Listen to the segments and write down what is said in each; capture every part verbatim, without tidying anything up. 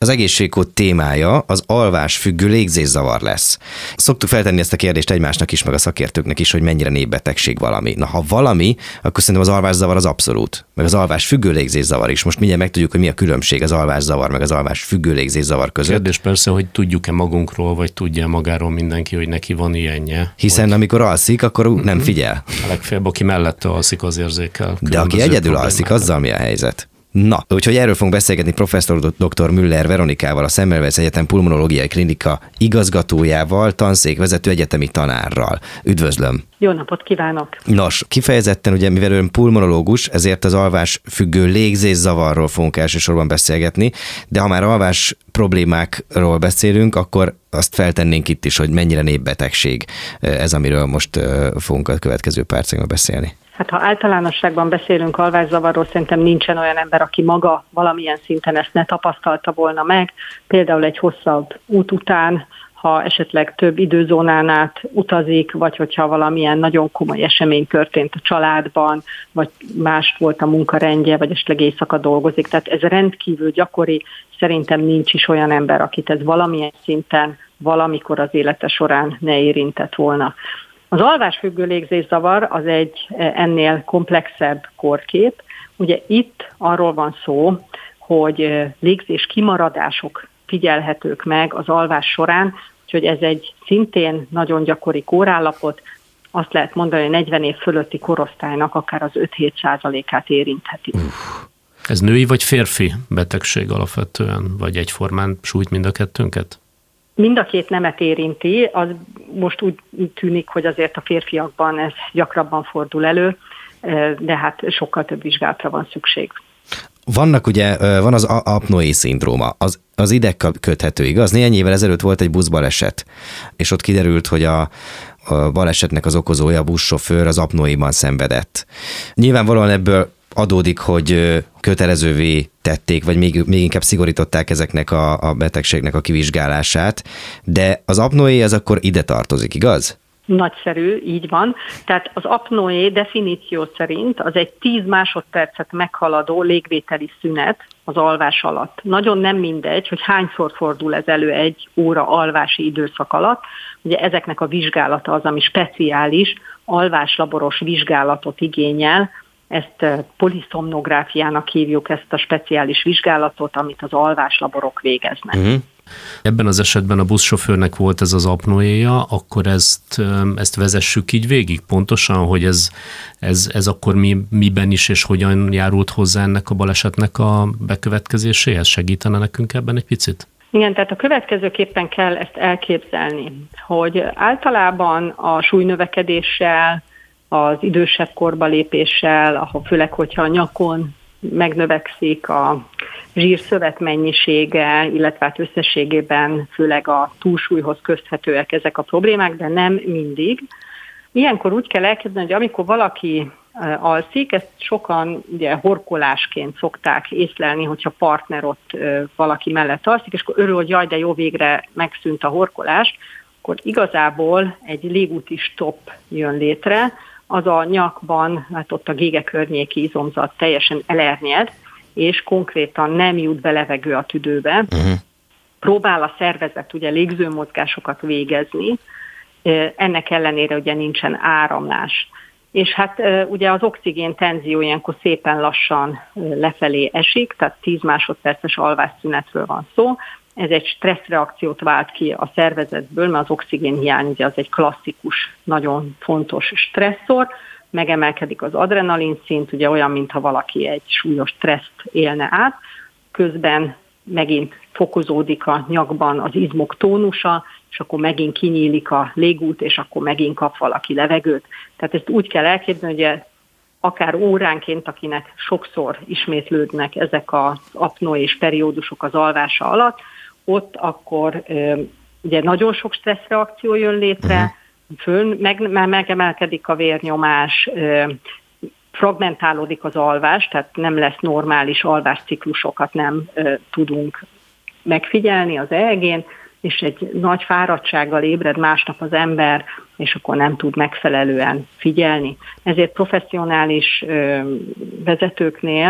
Az egészségkód témája az alvásfüggő légzészavar lesz. Szoktuk feltenni ezt a kérdést egymásnak is, meg a szakértőknek is, hogy mennyire népbetegség valami. Na, ha valami, akkor szerintem az alvászavar az abszolút, meg az alvásfüggő légzészavar is. Most mindjárt megtudjuk, hogy mi a különbség az alvászavar, meg az alvásfüggő légzészavar között. Kérdés persze, hogy tudjuk-e magunkról, vagy tudja magáról mindenki, hogy neki van ilyenje. Hiszen hogy... amikor alszik, akkor nem figyel. A legfeljebb, aki mellette alszik, az érzékel. De aki egyedül alszik, azzal mi a helyzet? Na, úgyhogy erről fogunk beszélgetni professzor dr. Müller Veronikával, a Semmelweis Egyetem pulmonológiai klinika igazgatójával, tanszékvezető egyetemi tanárral. Üdvözlöm! Jó napot kívánok! Nos, kifejezetten ugye, mivel ön pulmonológus, ezért az alvásfüggő légzészavarról fogunk elsősorban beszélgetni, de ha már alvás problémákról beszélünk, akkor azt feltennénk itt is, hogy mennyire népbetegség ez, amiről most fogunk a következő percekben beszélni. Hát ha általánosságban beszélünk alvászavarról, szerintem nincsen olyan ember, aki maga valamilyen szinten ezt ne tapasztalta volna meg. Például egy hosszabb út után, ha esetleg több időzónán át utazik, vagy hogyha valamilyen nagyon komoly esemény történt a családban, vagy más volt a munkarendje, vagy esetleg éjszaka dolgozik. Tehát ez rendkívül gyakori, szerintem nincs is olyan ember, akit ez valamilyen szinten valamikor az élete során ne érintett volna. Az alvásfüggő légzészavar az egy ennél komplexebb kórkép. Ugye itt arról van szó, hogy légzés kimaradások figyelhetők meg az alvás során, úgyhogy ez egy szintén nagyon gyakori kórállapot, azt lehet mondani, hogy negyven év fölötti korosztálynak akár az öt-hét százalékát érintheti. Uf. Ez női vagy férfi betegség alapvetően, vagy egyformán sújt mind a kettőnket? Mind a két nemet érinti, az most úgy tűnik, hogy azért a férfiakban ez gyakrabban fordul elő, de hát sokkal több vizsgálatra van szükség. Vannak ugye, van az apnoé szindróma, az, az ide köthető, igaz? Néhány évvel ezelőtt volt egy buszbaleset, és ott kiderült, hogy a, a balesetnek az okozója, a buszsofőr az apnoéban szenvedett. Nyilvánvalóan ebből adódik, hogy kötelezővé tették, vagy még, még inkább szigorították ezeknek a, a betegségnek a kivizsgálását, de az apnoé az akkor ide tartozik, igaz? Nagyszerű, így van. Tehát az apnoé definíció szerint az egy tíz másodpercet meghaladó légvételi szünet az alvás alatt. Nagyon nem mindegy, hogy hányszor fordul ez elő egy óra alvási időszak alatt. Ugye ezeknek a vizsgálata az, ami speciális, alváslaboros vizsgálatot igényel. Ezt poliszomnográfiának hívjuk, ezt a speciális vizsgálatot, amit az alváslaborok végeznek. Uh-huh. Ebben az esetben a buszsofőrnek volt ez az apnoéja, akkor ezt, ezt vezessük így végig pontosan, hogy ez, ez, ez akkor mi, miben is és hogyan járult hozzá ennek a balesetnek a bekövetkezéséhez? Segítene nekünk ebben egy picit? Igen, tehát a következőképpen kell ezt elképzelni, hogy általában a súlynövekedéssel, az idősebb korba lépéssel, ahol főleg, hogyha a nyakon megnövekszik a zsírszövet mennyisége, illetve hát összességében főleg a túlsúlyhoz köthetőek ezek a problémák, de nem mindig. Ilyenkor úgy kell elképzelni, hogy amikor valaki alszik, ezt sokan ugye horkolásként szokták észlelni, hogyha partner ott valaki mellett alszik, és akkor örül, hogy jaj, de jó, végre megszűnt a horkolás, akkor igazából egy légúti stopp jön létre, az a nyakban, hát ott a gége környéki izomzat teljesen elernyed, és konkrétan nem jut be levegő a tüdőbe. Uh-huh. Próbál a szervezet ugye légzőmozgásokat végezni, ennek ellenére ugye nincsen áramlás. És hát ugye az oxigén tenzió ilyenkor szépen lassan lefelé esik, tehát tíz másodperces alvásszünetről van szó. Ez egy stresszreakciót vált ki a szervezetből, mert az oxigénhiány ugye az egy klasszikus, nagyon fontos stresszor, megemelkedik az adrenalin szint, ugye olyan, mintha valaki egy súlyos stresszt élne át, közben megint fokozódik a nyakban az izmok tónusa, és akkor megint kinyílik a légút, és akkor megint kap valaki levegőt. Tehát ezt úgy kell elképzelni, hogy akár óránként, akinek sokszor ismétlődnek ezek az apnoés periódusok az alvása alatt, ott akkor ugye nagyon sok stresszreakció jön létre, föl, meg, megemelkedik a vérnyomás, fragmentálódik az alvás, tehát nem lesz normális alvásciklusokat nem tudunk megfigyelni az é e gén, és egy nagy fáradtsággal ébred másnap az ember, és akkor nem tud megfelelően figyelni. Ezért professzionális vezetőknél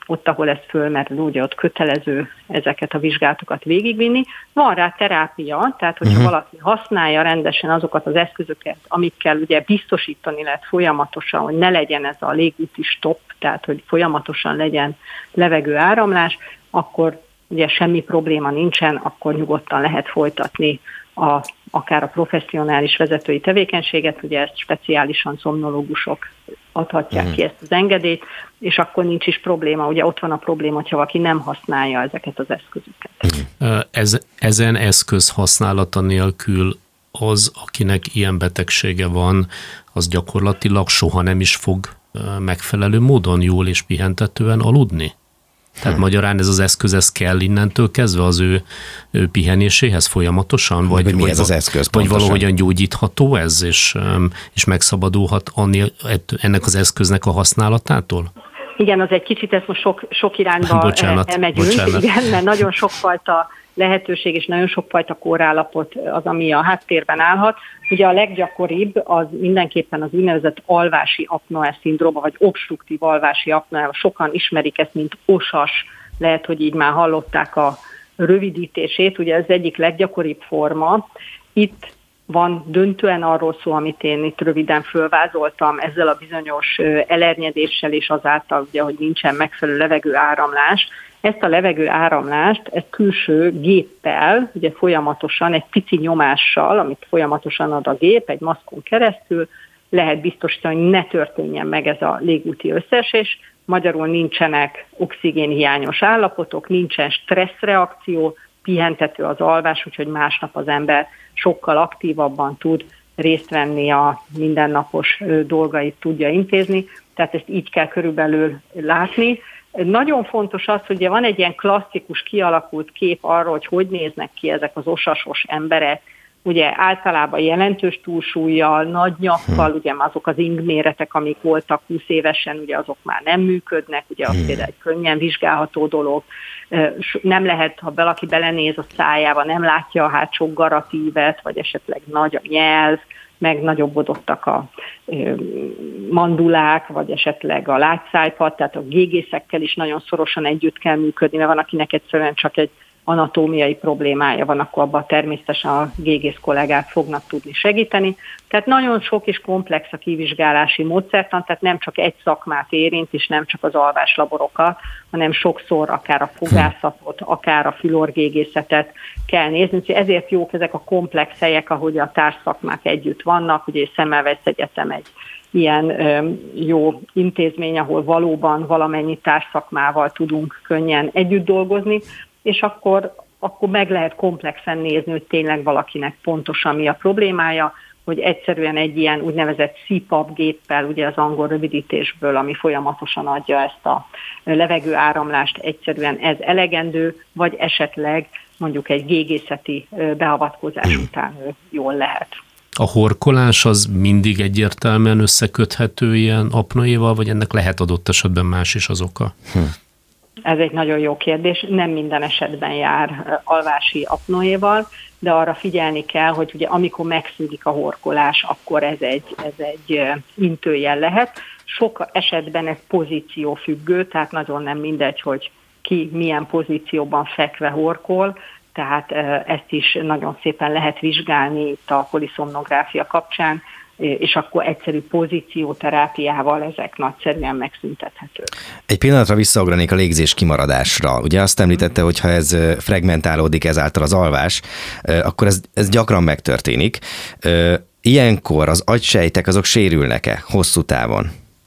ott, ahol ez fölmerül, ugye ott kötelező ezeket a vizsgálatokat végigvinni. Van rá terápia, tehát hogyha uh-huh. valaki használja rendesen azokat az eszközöket, amikkel ugye biztosítani lehet folyamatosan, hogy ne legyen ez a légúti stop, tehát hogy folyamatosan legyen levegő áramlás, akkor ugye semmi probléma nincsen, akkor nyugodtan lehet folytatni a, akár a professzionális vezetői tevékenységet, ugye ezt speciálisan szomnológusok adhatják uh-huh. ki ezt az engedélyt, és akkor nincs is probléma, ugye ott van a probléma, hogyha valaki nem használja ezeket az eszközöket. Uh-huh. Ez, ezen eszköz használata nélkül az, akinek ilyen betegsége van, az gyakorlatilag soha nem is fog megfelelő módon jól és pihentetően aludni? Tehát hmm. magyarán ez az eszköz, ez kell innentől kezdve az ő, ő pihenéséhez folyamatosan? Vagy, vagy mi vagy, ez az eszköz Vagy pontosan? valahogyan gyógyítható ez, és, és megszabadulhat annél, ennek az eszköznek a használatától? Igen, az egy kicsit, ezt most sok, sok irányba bocsánat, elmegyünk, bocsánat. Igen, mert nagyon sokfajta lehetőség és nagyon sokfajta kórállapot az, ami a háttérben állhat. Ugye a leggyakoribb az mindenképpen az úgynevezett alvási apnoe-szindróma, vagy obstruktív alvási apnoe. Sokan ismerik ezt, mint osas, lehet, hogy így már hallották a rövidítését. Ugye ez egyik leggyakoribb forma. Itt van döntően arról szó, amit én itt röviden fölvázoltam, ezzel a bizonyos elernyedéssel és azáltal, ugye, hogy nincsen megfelelő levegő áramlás. Ezt a levegő áramlást egy külső géppel, ugye folyamatosan, egy pici nyomással, amit folyamatosan ad a gép, egy maszkon keresztül, lehet biztosítani, hogy ne történjen meg ez a légúti összeesés. Magyarul nincsenek oxigénhiányos állapotok, nincsen stresszreakció, pihentető az alvás, úgyhogy másnap az ember sokkal aktívabban tud részt venni, a mindennapos dolgait tudja intézni. Tehát ezt így kell körülbelül látni. Nagyon fontos az, hogy van egy ilyen klasszikus kialakult kép arról, hogy hogy néznek ki ezek az osasos emberek, ugye általában jelentős túlsúllyal, nagy nyakkal, ugye azok az ingméretek, amik voltak húsz évesen, ugye azok már nem működnek, ugye az például egy könnyen vizsgálható dolog. Nem lehet, ha valaki belenéz a szájába, nem látja a hátsó garatívet, vagy esetleg nagy a nyelv, meg nagyobbodottak a mandulák, vagy esetleg a lágyszájpad, tehát a gégészekkel is nagyon szorosan együtt kell működni, mert van, akinek egyszerűen csak egy anatómiai problémája van, akkor abban természetesen a gégész kollégák fognak tudni segíteni. Tehát nagyon sok és komplex a kivizsgálási módszertan, tehát nem csak egy szakmát érint, és nem csak az alváslaborokat, hanem sokszor akár a fogászatot, akár a fülorgégészetet kell nézni. Úgyhogy ezért jók ezek a komplex helyek, ahogy a társszakmák együtt vannak, ugye Semmelweis Egyetem egy ilyen ö, jó intézmény, ahol valóban valamennyi társszakmával tudunk könnyen együtt dolgozni, és akkor, akkor meg lehet komplexen nézni, hogy tényleg valakinek pontosan mi a problémája, hogy egyszerűen egy ilyen úgynevezett cé páp géppel, ugye az angol rövidítésből, ami folyamatosan adja ezt a levegő áramlást, egyszerűen ez elegendő, vagy esetleg mondjuk egy gégészeti beavatkozás után jól lehet. A horkolás az mindig egyértelműen összeköthető ilyen apnoéval, vagy ennek lehet adott esetben más is az oka? Hm. Ez egy nagyon jó kérdés. Nem minden esetben jár alvási apnoéval, de arra figyelni kell, hogy ugye amikor megszűnik a horkolás, akkor ez egy, ez egy intőjel lehet. Sok esetben ez pozíciófüggő, tehát nagyon nem mindegy, hogy ki milyen pozícióban fekve horkol, tehát ezt is nagyon szépen lehet vizsgálni itt a poliszomnográfia kapcsán, és akkor egyszerű pozícióterápiával ezek nagyszerűen megszüntethetők. Egy pillanatra visszaugranék a légzés kimaradásra. Ugye azt említette, hogy ha ez fragmentálódik ezáltal az alvás, akkor ez, ez gyakran megtörténik. Ilyenkor az agysejtek azok sérülnek-e hosszú távon?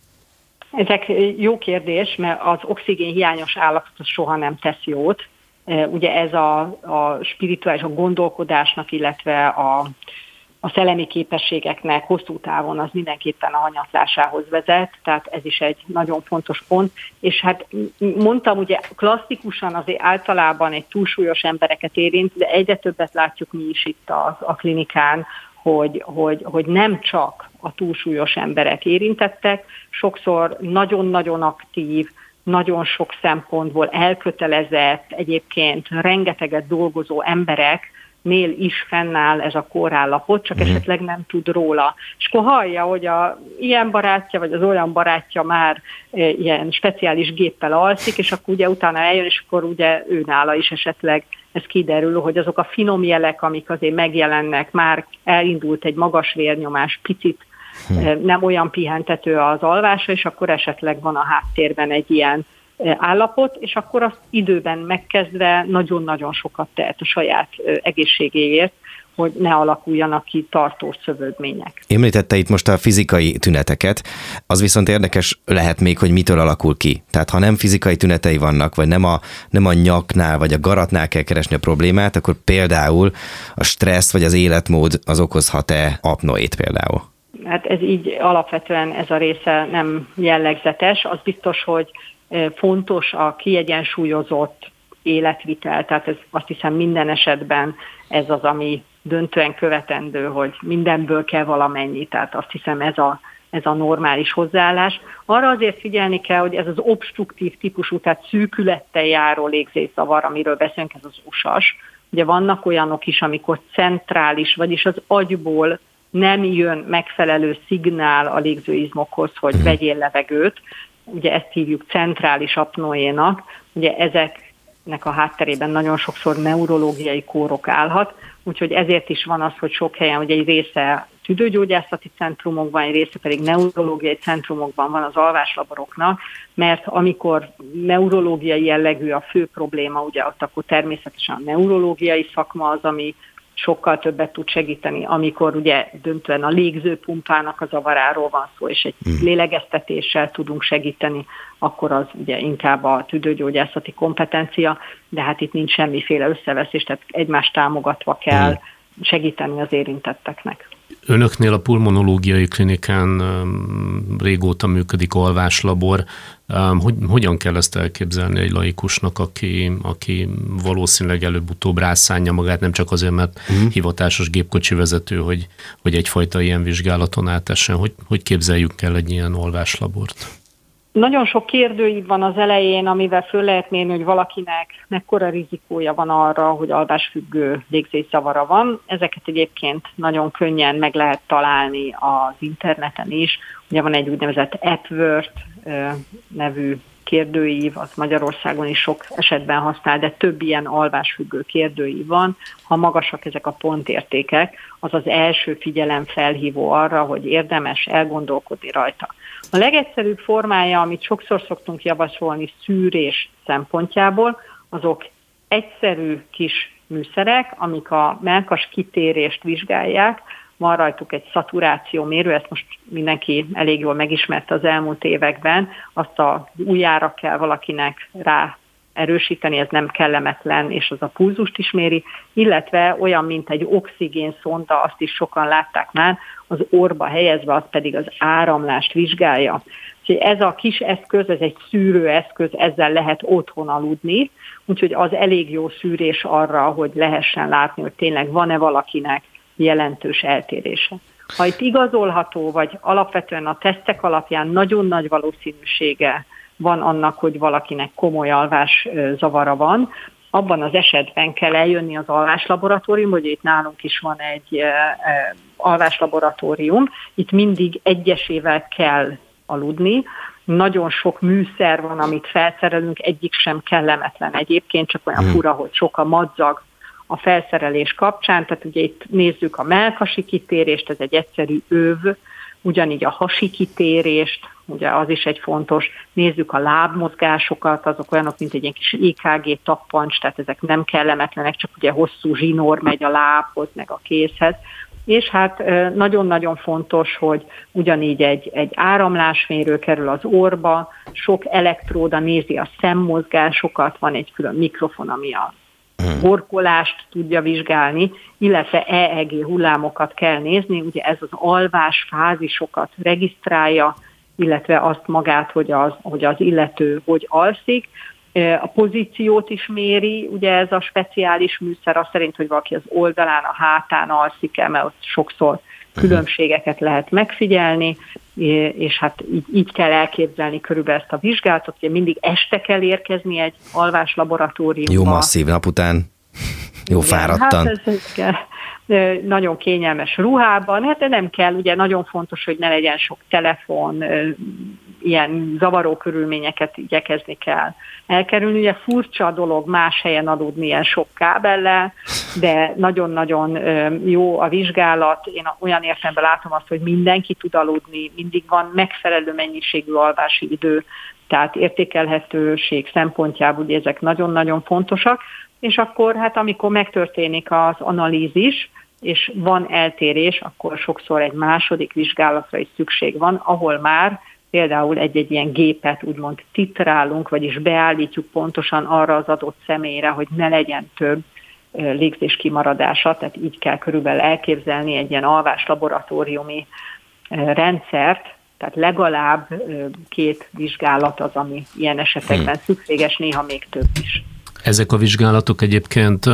Ezek jó kérdés, mert az oxigénhiányos állapot soha nem tesz jót. Ugye ez a, a spirituális, a gondolkodásnak, illetve a a szellemi képességeknek hosszú távon az mindenképpen a hanyatlásához vezet, tehát ez is egy nagyon fontos pont. És hát mondtam, ugye klasszikusan azért általában egy túlsúlyos embereket érint, de egyre többet látjuk mi is itt a, a klinikán, hogy, hogy, hogy nem csak a túlsúlyos emberek érintettek, sokszor nagyon-nagyon aktív, nagyon sok szempontból elkötelezett, egyébként rengeteget dolgozó emberek nél is fennáll ez a kórállapot, csak mm. esetleg nem tud róla. És akkor hallja, hogy a ilyen barátja, vagy az olyan barátja már e, ilyen speciális géppel alszik, és akkor ugye utána eljön, és akkor ugye ő nála is esetleg ez kiderül, hogy azok a finom jelek, amik azért megjelennek, már elindult egy magas vérnyomás, picit mm. e, nem olyan pihentető az alvása, és akkor esetleg van a háttérben egy ilyen állapot, és akkor azt időben megkezdve nagyon-nagyon sokat tehet a saját egészségéért, hogy ne alakuljanak ki tartós szövődmények. Említette itt most a fizikai tüneteket, az viszont érdekes lehet még, hogy mitől alakul ki. Tehát ha nem fizikai tünetei vannak, vagy nem a, nem a nyaknál, vagy a garatnál kell keresni a problémát, akkor például a stressz, vagy az életmód az okozhat-e apnoét például? Hát ez így alapvetően ez a része nem jellegzetes. Az biztos, hogy fontos a kiegyensúlyozott életvitel, tehát ez azt hiszem minden esetben ez az, ami döntően követendő, hogy mindenből kell valamennyi, tehát azt hiszem ez a, ez a normális hozzáállás. Arra azért figyelni kell, hogy ez az obstruktív típusú, tehát szűkülettel járó légzészavar, amiről beszélünk, ez az usas. Ugye vannak olyanok is, amikor centrális, vagyis az agyból nem jön megfelelő szignál a légzőizmokhoz, hogy vegyél levegőt, ugye ezt hívjuk centrális apnoénak, ugye ezeknek a hátterében nagyon sokszor neurológiai kórok állhat, úgyhogy ezért is van az, hogy sok helyen, ugye egy része tüdőgyógyászati centrumokban, egy része pedig neurológiai centrumokban van az alváslaboroknak, mert amikor neurológiai jellegű a fő probléma, ugye ott akkor természetesen a neurológiai szakma az, ami sokkal többet tud segíteni, amikor ugye döntően a légzőpumpának a zavaráról van szó, és egy mm. lélegeztetéssel tudunk segíteni, akkor az ugye inkább a tüdőgyógyászati kompetencia, de hát itt nincs semmiféle összeveszés, tehát egymást támogatva kell mm. segíteni az érintetteknek. Önöknél a pulmonológiai klinikán régóta működik alváslabor. Hogy, hogyan kell ezt elképzelni egy laikusnak, aki, aki valószínűleg előbb-utóbb rászánja magát, nem csak azért, mert uh-huh. hivatásos gépkocsi vezető, hogy, hogy egyfajta ilyen vizsgálaton átessen. Hogy, hogy képzeljük el egy ilyen alváslabort? Nagyon sok kérdőív van az elején, amivel föl lehet mérni, hogy valakinek mekkora rizikója van arra, hogy alvásfüggő légzészavara van. Ezeket egyébként nagyon könnyen meg lehet találni az interneten is. Ugye van egy úgynevezett Epworth nevű kérdőív, az Magyarországon is sok esetben használ, de több ilyen alvásfüggő kérdőív van. Ha magasak ezek a pontértékek, az az első figyelemfelhívó arra, hogy érdemes elgondolkodni rajta. A legegyszerűbb formája, amit sokszor szoktunk javasolni szűrés szempontjából, azok egyszerű kis műszerek, amik a mellkas kitérést vizsgálják. Van rajtuk egy szaturációmérő, ezt most mindenki elég jól megismerte az elmúlt években, azt a ujjára kell valakinek rá erősíteni, ez nem kellemetlen, és az a pulzust is méri, illetve olyan, mint egy oxigénszonda, azt is sokan látták már, az orba helyezve, az pedig az áramlást vizsgálja. Úgyhogy ez a kis eszköz, ez egy szűrőeszköz, ezzel lehet otthon aludni, úgyhogy az elég jó szűrés arra, hogy lehessen látni, hogy tényleg van-e valakinek jelentős eltérése. Ha itt igazolható, vagy alapvetően a tesztek alapján nagyon nagy valószínűsége van annak, hogy valakinek komoly alvászavara van, abban az esetben kell eljönni az alváslaboratóriumba, hogy itt nálunk is van egy e, e, alváslaboratórium, itt mindig egyesével kell aludni, nagyon sok műszer van, amit felszerelünk, egyik sem kellemetlen egyébként, csak olyan fura, hogy sok a madzag a felszerelés kapcsán, tehát ugye itt nézzük a mellkasi kitérést, ez egy egyszerű öv, ugyanígy a hasi kitérést, ugye az is egy fontos, nézzük a lábmozgásokat, azok olyanok, mint egy ilyen kis é ká gé tappancs, tehát ezek nem kellemetlenek, csak ugye hosszú zsinór megy a lábhoz, meg a kézhez, és hát nagyon-nagyon fontos, hogy ugyanígy egy, egy áramlásmérő kerül az orba, sok elektróda nézi a szemmozgásokat, van egy külön mikrofon, ami a horkolást tudja vizsgálni, illetve é é gé hullámokat kell nézni, ugye ez az alvás fázisokat regisztrálja, illetve azt magát, hogy az, hogy az illető hogy alszik. A pozíciót is méri, ugye ez a speciális műszer, az szerint, hogy valaki az oldalán, a hátán alszik-e, mert ott sokszor különbségeket lehet megfigyelni, és hát így, így kell elképzelni körülbelül ezt a vizsgálatot, ugye mindig este kell érkezni egy alváslaboratóriumba. Jó masszív nap után. Jó fáradtan. Hát ez, ez, nagyon kényelmes ruhában, hát de nem kell, ugye nagyon fontos, hogy ne legyen sok telefon, ilyen zavaró körülményeket igyekezni kell elkerülni. Ugye furcsa dolog más helyen aludni ilyen sok kábellel, de nagyon-nagyon jó a vizsgálat. Én olyan értelemben látom azt, hogy mindenki tud aludni, mindig van megfelelő mennyiségű alvási idő, tehát értékelhetőség szempontjából ugye ezek nagyon-nagyon fontosak, és akkor hát amikor megtörténik az analízis, és van eltérés, akkor sokszor egy második vizsgálatra is szükség van, ahol már például egy-egy ilyen gépet úgymond titrálunk, vagyis beállítjuk pontosan arra az adott személyre, hogy ne legyen több légzés kimaradása, tehát így kell körülbelül elképzelni egy ilyen alvás laboratóriumi rendszert, tehát legalább két vizsgálat az, ami ilyen esetekben szükséges, néha még több is. Ezek a vizsgálatok egyébként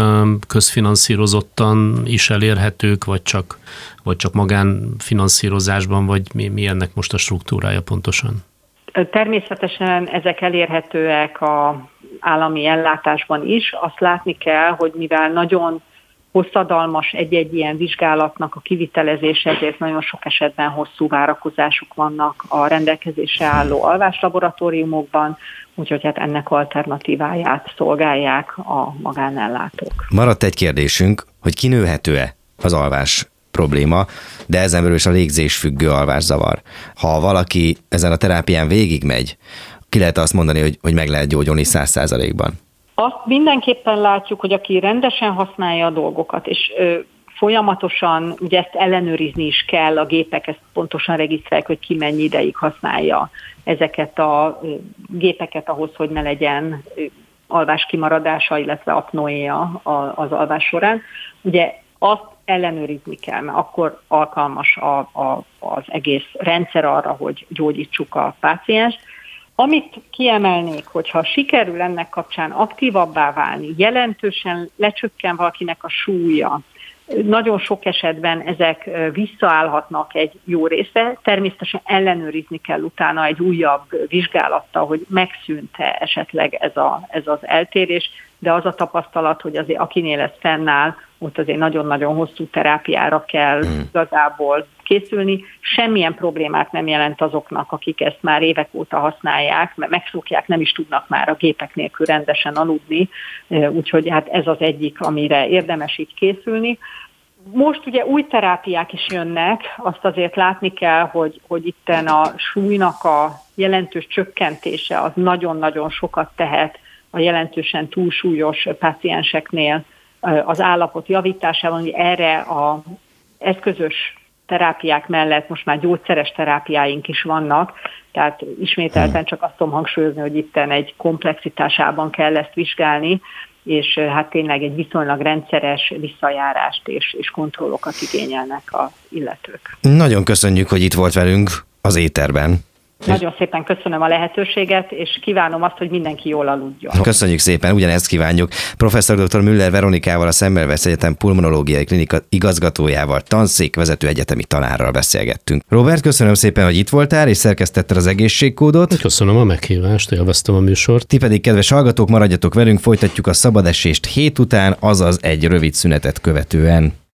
közfinanszírozottan is elérhetők, vagy csak, vagy csak magánfinanszírozásban, vagy mi, mi ennek most a struktúrája pontosan? Természetesen ezek elérhetőek az állami ellátásban is. Azt látni kell, hogy mivel nagyon hosszadalmas egy-egy ilyen vizsgálatnak a kivitelezése, ezért nagyon sok esetben hosszú várakozások vannak a rendelkezésre álló alváslaboratóriumokban, úgyhogy hát ennek alternatíváját szolgálják a magánellátók. Maradt egy kérdésünk, hogy kinőhető-e az alvás probléma, de ezen belül is a légzés függő alvászavar. Ha valaki ezen a terápián végigmegy, ki lehet azt mondani, hogy, hogy meg lehet gyógyulni száz százalékban? Azt mindenképpen látjuk, hogy aki rendesen használja a dolgokat, és ö, folyamatosan ugye ezt ellenőrizni is kell, a gépek ezt pontosan regisztrálják, hogy ki mennyi ideig használja ezeket a ö, gépeket ahhoz, hogy ne legyen ö, alvás kimaradása, illetve apnoéja az alvás során. Ugye azt ellenőrizni kell, mert akkor alkalmas a, a, az egész rendszer arra, hogy gyógyítsuk a pácienst. Amit kiemelnék, hogyha sikerül ennek kapcsán aktívabbá válni, jelentősen lecsökken valakinek a súlya, nagyon sok esetben ezek visszaállhatnak egy jó része, természetesen ellenőrizni kell utána egy újabb vizsgálattal, hogy megszűnt-e esetleg ez, a, ez az eltérés, de az a tapasztalat, hogy azért akinél ez fennáll, ott azért nagyon-nagyon hosszú terápiára kell igazából készülni. Semmilyen problémát nem jelent azoknak, akik ezt már évek óta használják, mert megszokják, nem is tudnak már a gépek nélkül rendesen aludni, úgyhogy hát ez az egyik, amire érdemes így készülni. Most ugye új terápiák is jönnek, azt azért látni kell, hogy, hogy itten a súlynak a jelentős csökkentése az nagyon-nagyon sokat tehet a jelentősen túlsúlyos pácienseknél az állapot javításában, hogy erre az eszközös terápiák mellett most már gyógyszeres terápiáink is vannak, tehát ismételten csak azt tudom hangsúlyozni, hogy itten egy komplexitásában kell ezt vizsgálni, és hát tényleg egy viszonylag rendszeres visszajárást és, és kontrollokat igényelnek az illetők. Nagyon köszönjük, hogy itt volt velünk az éterben. Nagyon szépen köszönöm a lehetőséget, és kívánom azt, hogy mindenki jól aludjon. Köszönjük szépen, ugyanezt kívánjuk. Professzor dr. Müller Veronikával, a Semmelweis Egyetem pulmonológiai klinika igazgatójával, tanszékvezető egyetemi tanárral beszélgettünk. Robert, köszönöm szépen, hogy itt voltál, és szerkesztetted az egészségkódot. Köszönöm a meghívást, élveztem a műsort. Ti pedig, kedves hallgatók, maradjatok velünk, folytatjuk a szabadesést hét után, azaz egy rövid szünetet követően.